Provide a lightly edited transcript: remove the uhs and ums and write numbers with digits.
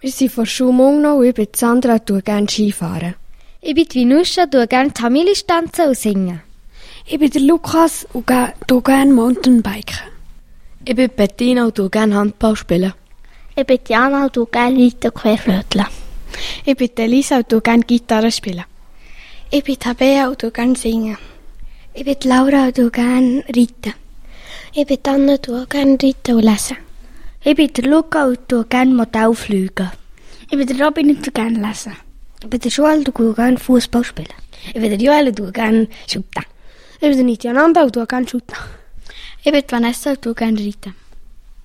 Wir sind von Schumungno und ich bin Sandra und tue gerne Skifahren. Ich bin Vinusha, tue gerne Tamilisch tanzen und singen. Ich bin der Lukas und tue gerne Mountainbiken. Ich bin Bettina und tue gerne Handball spielen. Ich bin Diana und tue gerne Reiten und Querflöteln. Ich bin Elisa und tue gerne Gitarre spielen. Ich bin Tabea und tue gerne singen. Ich bin Laura und tue gerne reiten. Ich bin Anna und tue gerne reiten und lesen. Ich bin der Luca und tue gerne Modell fliegen. Ich bin der Robin und tue gerne lesen. Ich bin der Joel und tue gerne Fußball spielen. Ich bin der Joel und tue gerne shooten. Ich bin der Nityananda und tue gerne shooten. Ich bin Vanessa und tue gerne reiten.